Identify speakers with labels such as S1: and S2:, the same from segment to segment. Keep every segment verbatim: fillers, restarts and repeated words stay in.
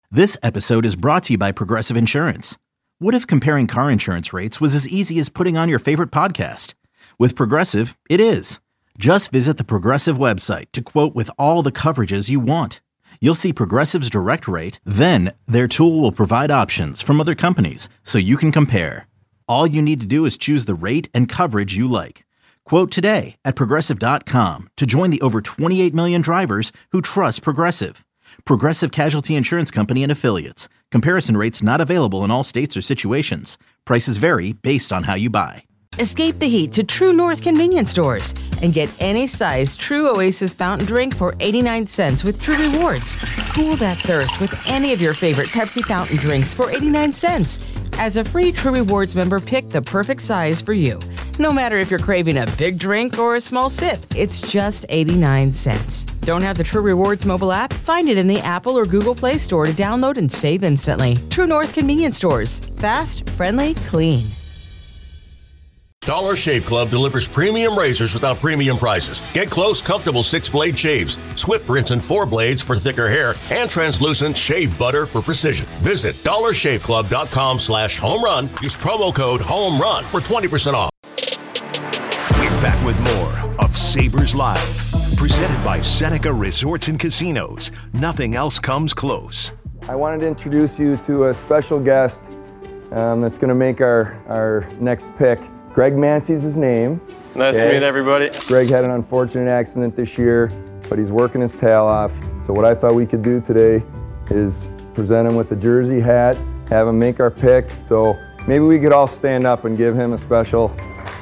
S1: This episode is brought to you by Progressive Insurance. What if comparing car insurance rates was as easy as putting on your favorite podcast? With Progressive, it is. Just visit the Progressive website to quote with all the coverages you want. You'll see Progressive's direct rate, then their tool will provide options from other companies so you can compare. All you need to do is choose the rate and coverage you like. Quote today at progressive dot com to join the over twenty-eight million drivers who trust Progressive. Progressive Casualty Insurance Company and Affiliates. Comparison rates not available in all states or situations. Prices vary based on how you buy.
S2: Escape the heat to True North convenience stores and get any size True Oasis fountain drink for eighty-nine cents with True Rewards. Cool that thirst with any of your favorite Pepsi fountain drinks for eighty-nine cents. As a free True Rewards member, pick the perfect size for you. No matter if you're craving a big drink or a small sip, it's just eighty-nine cents. Don't have the True Rewards mobile app? Find it in the Apple or Google Play Store to download and save instantly. True North convenience stores. Fast, friendly, clean.
S3: Dollar Shave Club delivers premium razors without premium prices. Get close, comfortable six-blade shaves, swift rinse and four blades for thicker hair, and translucent shave butter for precision. Visit dollar shave club dot com slash home run. Use promo code HOME-RUN for twenty percent off.
S4: We're back with more of Sabres Live, presented by Seneca Resorts and Casinos. Nothing else comes close.
S5: I wanted to introduce you to a special guest um, that's going to make our, our next pick. Greg Mancey's his name.
S6: Nice okay. to meet everybody.
S5: Greg had an unfortunate accident this year, but he's working his tail off. So what I thought we could do today is present him with a jersey hat, have him make our pick. So maybe we could all stand up and give him a special.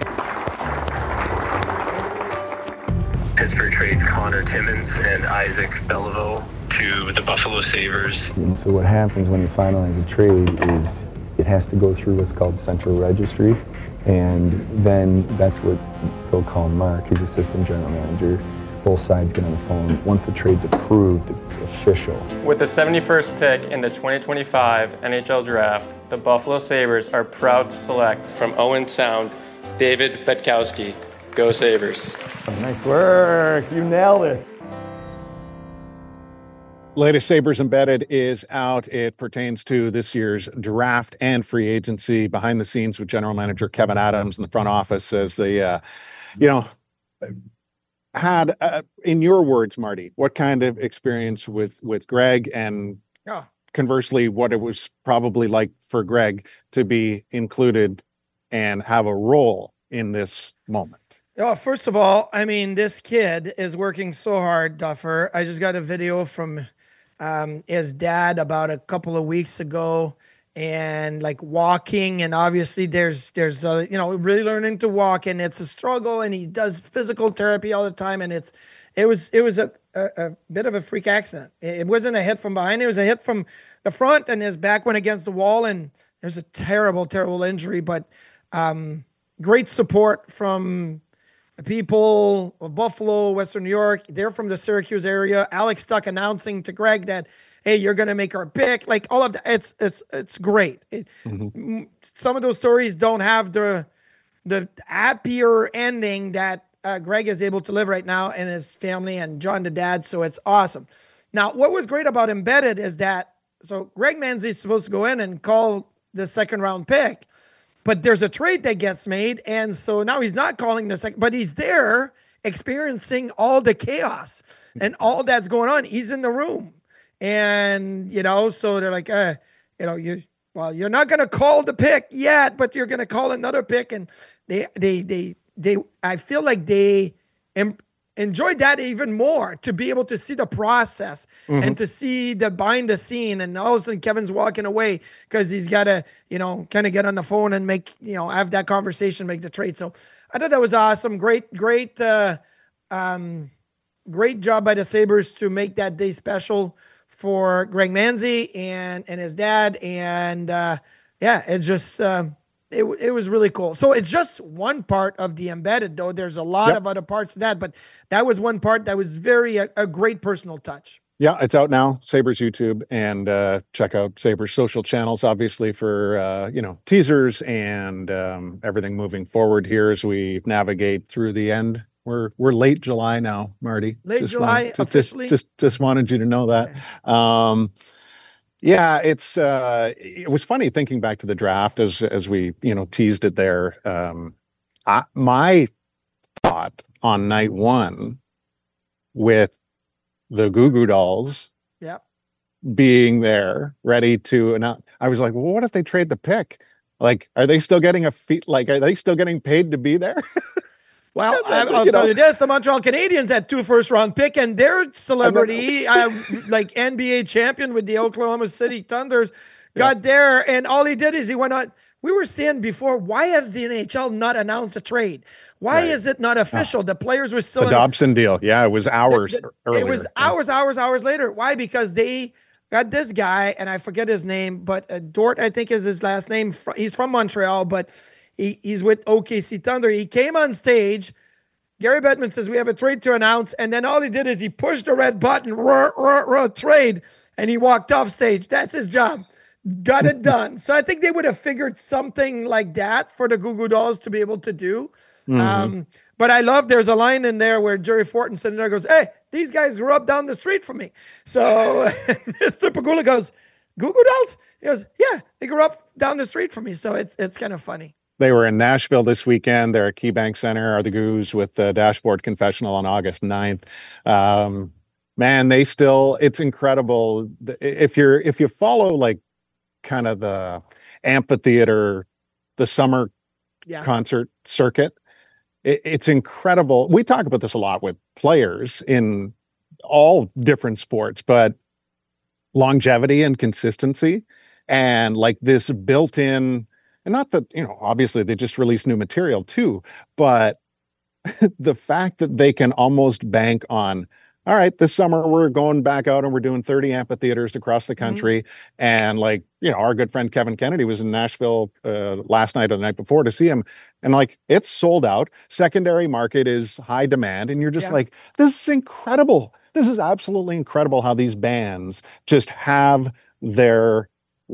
S7: Pittsburgh trades Connor Timmins and Isaac Beliveau to the Buffalo Sabres.
S5: And so what happens when you finalize a trade is it has to go through what's called central registry. And then that's what they'll call Mark, his assistant general manager. Both sides get on the phone. Once the trade's approved, it's official.
S6: With the seventy-first pick in the twenty twenty-five N H L Draft, the Buffalo Sabres are proud to select from Owen Sound, David Betkowski. Go Sabres.
S5: Nice work, you nailed it.
S8: Latest Sabres Embedded is out. It pertains to this year's draft and free agency. Behind the scenes with general manager Kevin Adams in the front office as they, uh, you know, had, uh, in your words, Marty, what kind of experience with, with Greg, and yeah. conversely, what it was probably like for Greg to be included and have a role in this moment?
S9: Oh, first of all, I mean, this kid is working so hard, Duffer. I just got a video from Um, his dad about a couple of weeks ago, and like walking, and obviously there's there's uh, you know, really learning to walk, and it's a struggle, and he does physical therapy all the time, and it's it was it was a, a, a bit of a freak accident. It wasn't a hit from behind, it was a hit from the front, and his back went against the wall, and there's a terrible terrible injury, but um, great support from the people of Buffalo, Western New York. They're from the Syracuse area. Alex Tuck announcing to Greg that, hey, you're going to make our pick. Like all of that. It's, it's, it's great. It, mm-hmm. Some of those stories don't have the, the happier ending that uh, Greg is able to live right now, and his family, and John, the dad. So it's awesome. Now, what was great about Embedded is that, so Greg Mancey is supposed to go in and call the second round pick, but there's a trade that gets made, and so now he's not calling the second, but he's there experiencing all the chaos and all that's going on. He's in the room, and, you know, so they're like, uh, you know, you, well, you're not going to call the pick yet, but you're going to call another pick, and they, they, they, they, I feel like they em- enjoyed that even more, to be able to see the process mm-hmm. and to see the behind the scene. And all of a sudden Kevin's walking away because he's got to, you know, kind of get on the phone and make, you know, have that conversation, make the trade. So I thought that was awesome. Great, great, uh, um, great job by the Sabres to make that day special for Greg Mancey and, and his dad. And uh, yeah, it just, um, It it was really cool. So it's just one part of the Embedded, though. There's a lot yep. of other parts to that, but that was one part that was very a, a great personal touch.
S8: Yeah, it's out now, Sabres YouTube, and uh, check out Sabres social channels, obviously, for uh, you know, teasers and um, everything moving forward here as we navigate through the end. We're we're late July now, Marty.
S9: Late
S8: just
S9: July
S8: wanted,
S9: officially.
S8: Just, just just wanted you to know that. Um, Yeah, it's uh, it was funny thinking back to the draft as as we you know teased it there. Um, I, my thought on night one with the Goo Goo Dolls,
S9: yep,
S8: being there ready to announce, I was like, well, what if they trade the pick? Like, are they still getting a fee? Like, are they still getting paid to be there?
S9: Well, I, I'll you tell know. you this: the Montreal Canadiens had two first-round pick, and their celebrity, uh, like N B A champion with the Oklahoma City Thunders, got yeah. there, and all he did is he went on. We were saying before, why has the N H L not announced a trade? Why right. is it not official? Oh. The players were still
S8: the
S9: in
S8: Dobson deal. Yeah, it was hours
S9: the, the,
S8: earlier.
S9: It was
S8: yeah.
S9: hours, hours, hours later. Why? Because they got this guy, and I forget his name, but uh, Dort, I think is his last name. He's from Montreal, but he, he's with O K C Thunder. He came on stage. Gary Bettman says, we have a trade to announce. And then all he did is he pushed the red button, rah, rah, rah, trade, and he walked off stage. That's his job. Got it done. So I think they would have figured something like that for the Goo Goo Dolls to be able to do. Mm-hmm. Um, but I love, there's a line in there where Jerry Fortin sitting there goes, hey, these guys grew up down the street from me. So Mister Pegula goes, Goo Goo Dolls? He goes, yeah, they grew up down the street from me. So it's it's kind of funny.
S8: They were in Nashville this weekend. They're at KeyBank Center, are the Goos, with the Dashboard Confessional on August ninth. Um, man, they still, it's incredible. If you're, if you follow like kind of the amphitheater, the summer yeah. concert circuit, it, it's incredible. We talk about this a lot with players in all different sports, but longevity and consistency and like this built-in, and not that, you know, obviously they just released new material too, but the fact that they can almost bank on, all right, this summer we're going back out and we're doing thirty amphitheaters across the country. Mm-hmm. And like, you know, our good friend Kevin Kennedy was in Nashville uh, last night or the night before to see him. And like, it's sold out. Secondary market is high demand. And you're just yeah. like, this is incredible. This is absolutely incredible how these bands just have their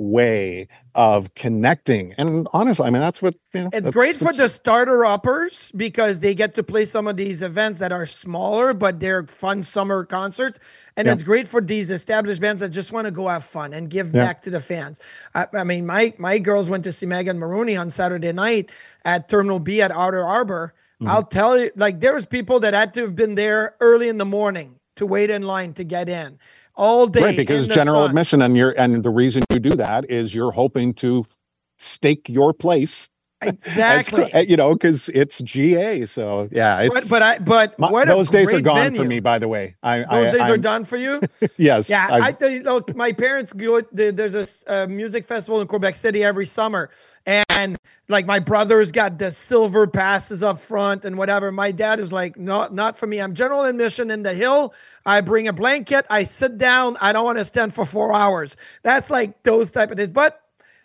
S8: way of connecting. And honestly, I mean, that's what, you know,
S9: it's great for the starter uppers because they get to play some of these events that are smaller, but they're fun summer concerts. And yeah. it's great for these established bands that just want to go have fun and give yeah. back to the fans. I, I mean, my, my girls went to see Megan Maroney on Saturday night at Terminal B at Outer Harbor. Mm-hmm. I'll tell you, like, there was people that had to have been there early in the morning to wait in line to get in. All day,
S8: right? Because general sun. admission, and you're, and the reason you do that is you're hoping to stake your place,
S9: exactly.
S8: As, you know, because it's G A. So yeah, it's.
S9: But, but I, but
S8: my,
S9: what
S8: those days are gone
S9: venue.
S8: for me. By the way, I,
S9: those
S8: I,
S9: days
S8: I'm,
S9: are done for you.
S8: Yes.
S9: Yeah.
S8: I've,
S9: I look, my parents go. There's a, a music festival in Quebec City every summer, and like my brothers got the silver passes up front and whatever. My dad was like, no, not for me. I'm general admission in the hill. I bring a blanket. I sit down. I don't want to stand for four hours. That's like those type of days. But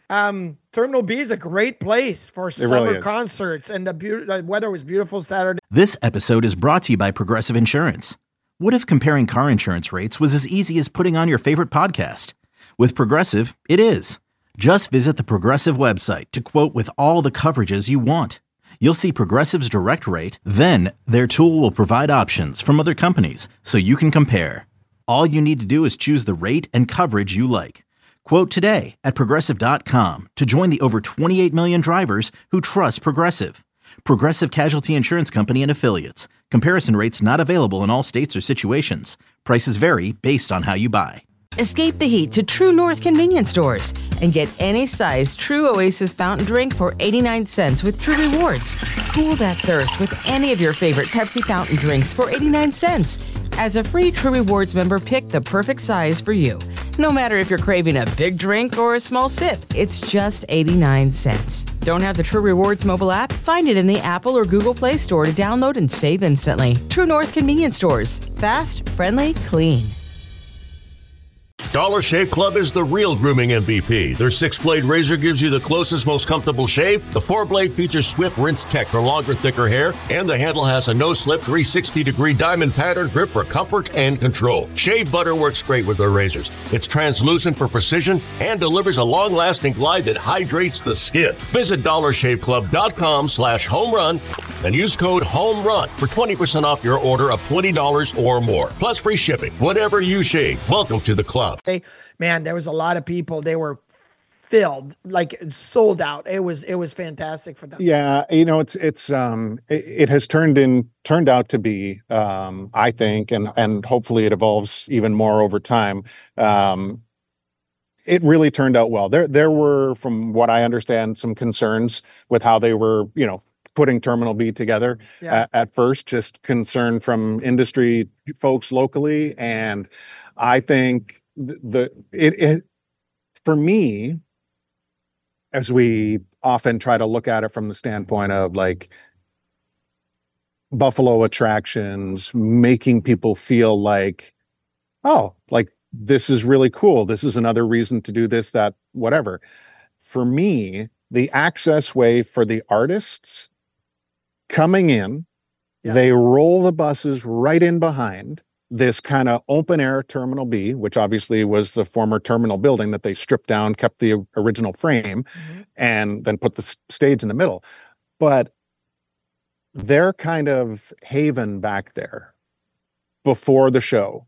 S9: um, Terminal B is a great place for summer really concerts, and the, be- the weather was beautiful Saturday.
S1: This episode is brought to you by Progressive Insurance. What if comparing car insurance rates was as easy as putting on your favorite podcast? With Progressive, it is. Just visit the Progressive website to quote with all the coverages you want. You'll see Progressive's direct rate, then their tool will provide options from other companies so you can compare. All you need to do is choose the rate and coverage you like. Quote today at Progressive dot com to join the over twenty-eight million drivers who trust Progressive. Progressive Casualty Insurance Company and Affiliates. Comparison rates not available in all states or situations. Prices vary based on how you buy.
S2: Escape the heat to True North convenience stores and get any size True Oasis fountain drink for eighty-nine cents with True Rewards. Cool that thirst with any of your favorite Pepsi fountain drinks for eighty-nine cents. As a free True Rewards member, pick the perfect size for you. No matter if you're craving a big drink or a small sip, it's just eighty-nine cents. Don't have the True Rewards mobile app? Find it in the Apple or Google Play Store to download and save instantly. True North convenience stores. Fast, friendly, clean.
S3: Dollar Shave Club is the real grooming M V P. Their six-blade razor gives you the closest, most comfortable shave. The four-blade features Swift Rinse Tech for longer, thicker hair. And the handle has a no-slip three hundred sixty degree diamond pattern grip for comfort and control. Shave butter works great with their razors. It's translucent for precision and delivers a long-lasting glide that hydrates the skin. Visit Dollar Shave Club dot com slash home run and use code HOMERUN for twenty percent off your order of twenty dollars or more, plus free shipping. Whatever you shave, welcome to the club.
S9: Hey, man, there was a lot of people. They were filled, like sold out. It was it was fantastic for them.
S8: Yeah, you know, it's it's um it, it has turned in turned out to be um I think, and and hopefully it evolves even more over time. Um it really turned out well. There there were, from what I understand, some concerns with how they were, you know, putting Terminal B together
S9: Yeah.
S8: at, at first, just concern from industry folks locally. And I think the, the it, it for me, as we often try to look at it from the standpoint of like Buffalo attractions, making people feel like, oh, like this is really cool. This is another reason to do this, that, whatever. For me, the access way for the artists coming in,
S9: Yeah.
S8: they roll the buses right in behind this kind of open air Terminal B, which obviously was the former terminal building that they stripped down, kept the original frame,
S9: Mhm.
S8: and then put the s- stage in the middle. But their kind of haven back there before the show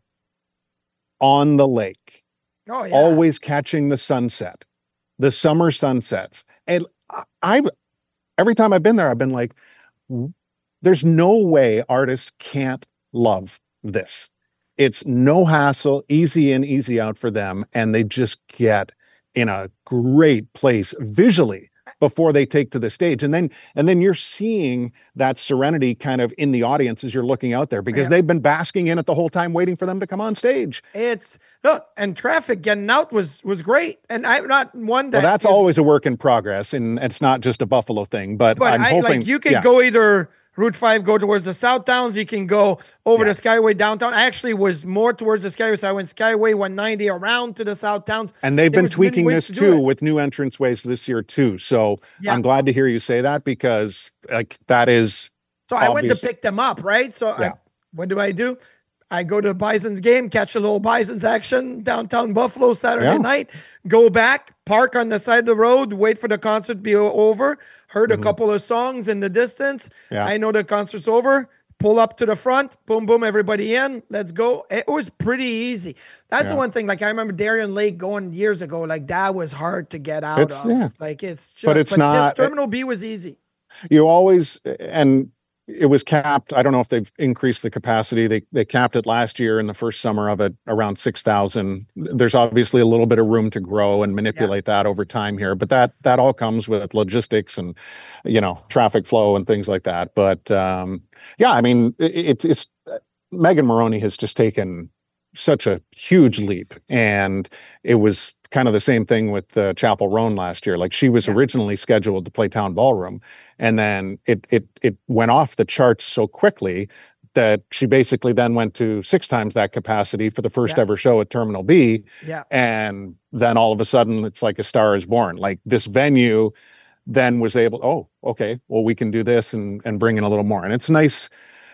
S8: on the lake,
S9: Oh yeah.
S8: always catching the sunset, the summer sunsets. And I, I every time I've been there, I've been like, "W- there's no way artists can't love this. It's no hassle, easy in, easy out for them. And they just get in a great place visually before they take to the stage. And then, and then you're seeing that serenity kind of in the audience as you're looking out there, because
S9: Yeah.
S8: they've been basking in it the whole time, waiting for them to come on stage.
S9: It's look, and traffic getting out was was great. And I'm not one that
S8: Well, that's
S9: is-
S8: always a work in progress, and it's not just a Buffalo thing, but,
S9: But
S8: I'm
S9: I
S8: hoping
S9: like you can
S8: yeah.
S9: go either Route five, go towards the South Towns. You can go over
S8: Yeah.
S9: the Skyway downtown. I actually was more towards the Skyway, so I went Skyway one ninety around to the South Towns.
S8: And they've
S9: There
S8: been
S9: was many
S8: tweaking
S9: ways
S8: this
S9: to do
S8: too
S9: it.
S8: with new entrance ways this year too. So
S9: Yeah.
S8: I'm glad to hear you say that, because like that is
S9: So I went to
S8: obvious.
S9: pick them up, right? So I,
S8: Yeah.
S9: what do I do? I go to Bison's game, catch a little Bison's action downtown Buffalo Saturday
S8: Yeah.
S9: night, go back, park on the side of the road, wait for the concert to be o- over, heard a couple of songs in the distance.
S8: Mm-hmm. Yeah.
S9: I know the concert's over, pull up to the front, boom, boom, everybody in, let's go. It was pretty easy. That's the
S8: Yeah.
S9: one thing. Like I remember Darien Lake going years ago, like that was hard to get out
S8: It's-
S9: of.
S8: yeah.
S9: Like it's just,
S8: But it's not-
S9: This Terminal B was easy.
S8: You always, and it was capped. I don't know if they've increased the capacity. They they capped it last year in the first summer of it around six thousand. There's obviously a little bit of room to grow and manipulate that over time here, but that that all comes with logistics and, you know, traffic flow and things like that. But um, yeah, I mean, it, it's Megan Moroney has just taken such a huge leap, and it was kind of the same thing with uh, Chapel Roan last year. Like she was
S9: Yeah.
S8: originally scheduled to play Town Ballroom, and then it it it went off the charts so quickly that she basically then went to six times that capacity for the first
S9: Yeah.
S8: ever show at Terminal B.
S9: Yeah.
S8: And then all of a sudden it's like a star is born. Like this venue then was able, oh, okay, well, we can do this and and bring in a little more. And it's nice,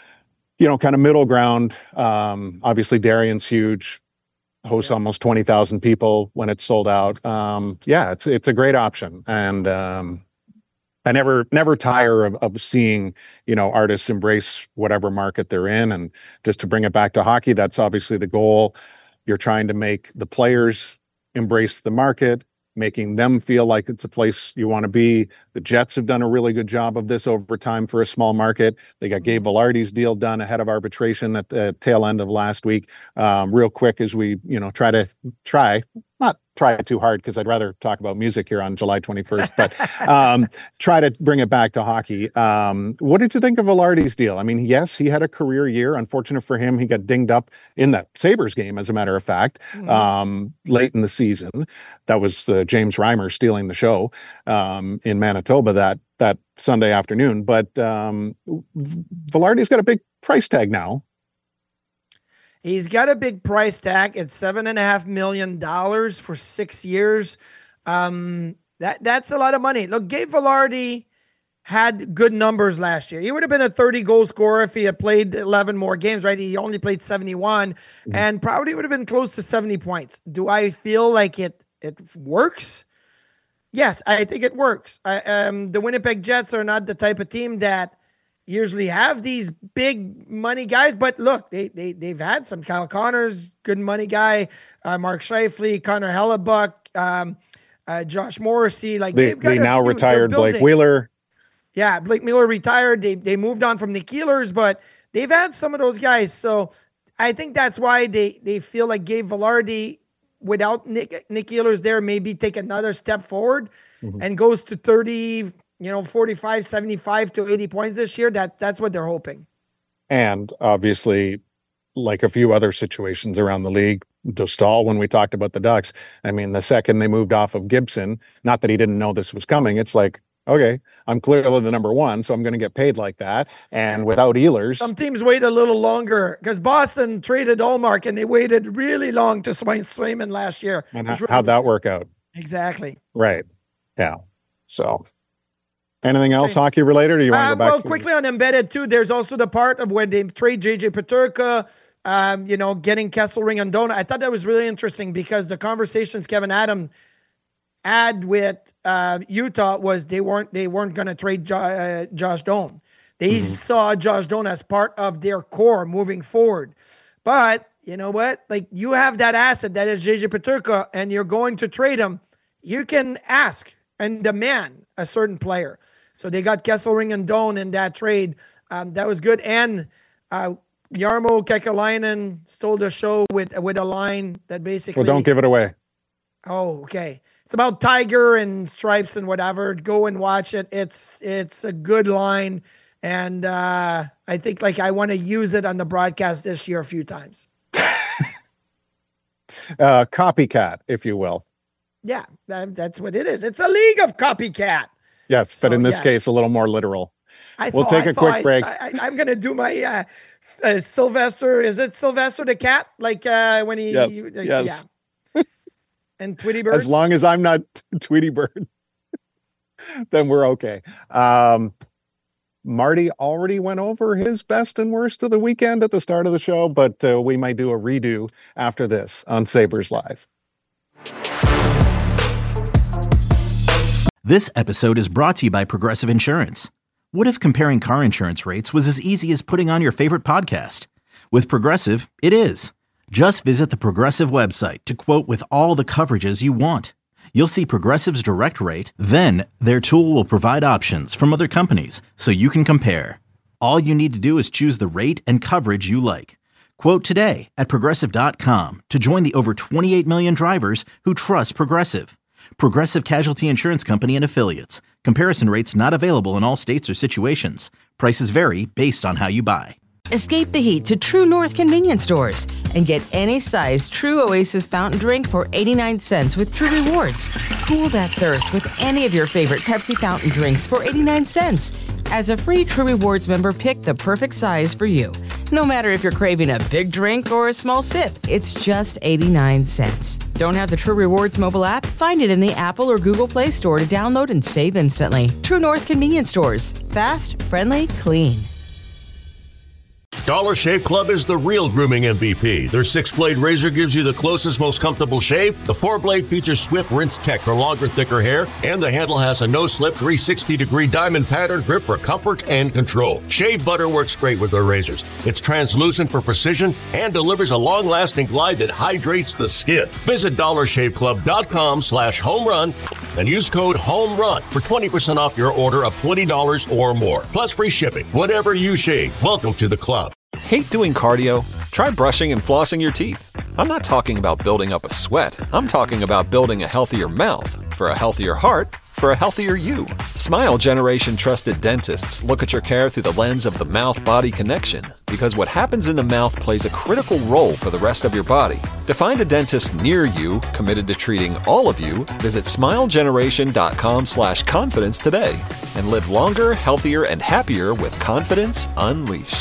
S8: you know, kind of middle ground. Um, obviously Darien's huge, hosts
S9: Yeah.
S8: almost twenty thousand people when it's sold out. Um, yeah, it's it's a great option. And um, I never never tire of, of seeing, you know, artists embrace whatever market they're in. And just to bring it back to hockey, that's obviously the goal. You're trying to make the players embrace the market, making them feel like it's a place you want to be. The Jets have done a really good job of this over time for a small market. They got Gabe Velarde's deal done ahead of arbitration at the tail end of last week. Um, real quick as we, you know, try to try, not try too hard, because I'd rather talk about music here on July twenty-first, but um, try to bring it back to hockey. Um, what did you think of Velarde's deal? I mean, yes, he had a career year. Unfortunate for him, he got dinged up in that Sabres game, as a matter of fact,
S9: Mhm.
S8: um, late in the season. That was uh, James Reimer stealing the show um, in Manitoba that that Sunday afternoon. But um, Velarde's got a big price tag now.
S9: He's got a big price tag. It's seven and a half million dollars for six years. Um, that that's a lot of money. Look, Gabe Velarde had good numbers last year. He would have been a thirty goal scorer if he had played eleven more games, right? He only played seventy-one
S8: Mm-hmm.
S9: and probably would have been close to seventy points. Do I feel like it it works? Yes, I think it works. I, um, the Winnipeg Jets are not the type of team that usually have these big money guys, but look, they, they, they've had some. Kyle Connors, good money guy, uh, Mark Scheifele, Connor Hellebuck, um, uh, Josh Morrissey. Like
S8: they,
S9: they've got
S8: they now
S9: few,
S8: retired Blake Wheeler.
S9: Yeah, Blake Miller retired. They they moved on from Nick Ehlers, but they've had some of those guys. So I think that's why they, they feel like Gabe Vilardi, without Nick, Nick Ehlers there, maybe take another step forward mm-hmm. and goes to thirty, you know, forty-five, seventy-five to eighty points this year. That That's what they're hoping. And obviously, like a few other situations around the league, Dostal, when we talked about the Ducks, I mean, the second they moved off of Gibson, not that he didn't know this was coming, it's like, okay, I'm clearly the number one, so I'm going to get paid like that. And without Ehlers, some teams wait a little longer because Boston traded Ullmark and they waited really long to swing Swayman last year. And how, really how'd that work out? Exactly. Right. Yeah. So anything else okay. hockey related, or do you want to uh, go back? Well, to quickly on embedded too, there's also the part of where they trade J J Peterka, um, you know, getting Kesselring and Dona. I thought that was really interesting because the conversations Kevyn Adams had with uh, Utah was they weren't they weren't going to trade jo- uh, Josh Doan. They mm-hmm. saw Josh Doan as part of their core moving forward. But you know what? Like, you have that asset that is J J Peterka, and you're going to trade him. You can ask and demand a certain player. So they got Kesselring and Doan in that trade. Um, that was good. And uh, Jarmo Kekalainen stole the show with with a line that basically. Well, don't give it away. Oh, okay. It's about Tiger and stripes and whatever. Go and watch it. It's it's a good line, and uh, I think like I want to use it on the broadcast this year a few times. uh, copycat, if you will. Yeah, that, that's what it is. It's a league of copycat. Yes, so, but in this yes. case, a little more literal. I we'll thought, take a quick I, break. I, I, I'm going to do my uh, uh, Sylvester. Is it Sylvester the cat? Like uh, when he. Yes. Uh, yes. Yeah. And Tweety Bird? As long as I'm not Tweety Bird, then we're okay. Um, Marty already went over his best and worst of the weekend at the start of the show, but uh, we might do a redo after this on Sabres Live.
S1: This episode is brought to you by Progressive Insurance. What if comparing car insurance rates was as easy as putting on your favorite podcast? With Progressive, it is. Just visit the Progressive website to quote with all the coverages you want. You'll see Progressive's direct rate, then their tool will provide options from other companies so you can compare. All you need to do is choose the rate and coverage you like. Quote today at Progressive dot com to join the over twenty-eight million drivers who trust Progressive. Progressive Casualty Insurance Company and Affiliates. Comparison rates not available in all states or situations. Prices vary based on how you buy.
S2: Escape the heat to True North convenience stores and get any size True Oasis fountain drink for eighty-nine cents with True Rewards. Cool that thirst with any of your favorite Pepsi fountain drinks for eighty-nine cents. As a free True Rewards member, pick the perfect size for you. No matter if you're craving a big drink or a small sip, it's just eighty-nine cents. Don't have the True Rewards mobile app? Find it in the Apple or Google Play Store to download and save instantly. True North convenience stores. Fast, friendly, clean.
S3: Dollar Shave Club is the real grooming M V P. Their six-blade razor gives you the closest, most comfortable shave. The four-blade features swift rinse tech for longer, thicker hair. And the handle has a no-slip three hundred sixty degree diamond pattern grip for comfort and control. Shave butter works great with their razors. It's translucent for precision and delivers a long-lasting glide that hydrates the skin. Visit dollar shave club dot com slash home run and use code HOMERUN for twenty percent off your order of twenty dollars or more. Plus free shipping. Whatever you shave, welcome to the club.
S10: Hate doing cardio? Try brushing and flossing your teeth. I'm not talking about building up a sweat. I'm talking about building a healthier mouth. For a healthier heart, for a healthier you. Smile Generation trusted dentists look at your care through the lens of the mouth-body connection, because what happens in the mouth plays a critical role for the rest of your body. To find a dentist near you committed to treating all of you, visit smilegeneration.com slash confidence today and live longer, healthier, and happier with confidence unleashed.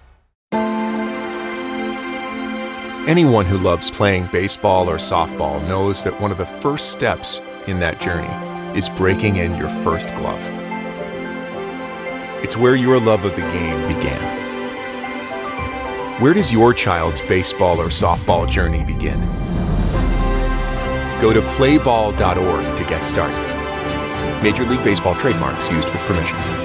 S11: Anyone who loves playing baseball or softball knows that one of the first steps in that journey is breaking in your first glove. It's where your love of the game began. Where does your child's baseball or softball journey begin? Go to play ball dot org to get started. Major League Baseball trademarks used with permission.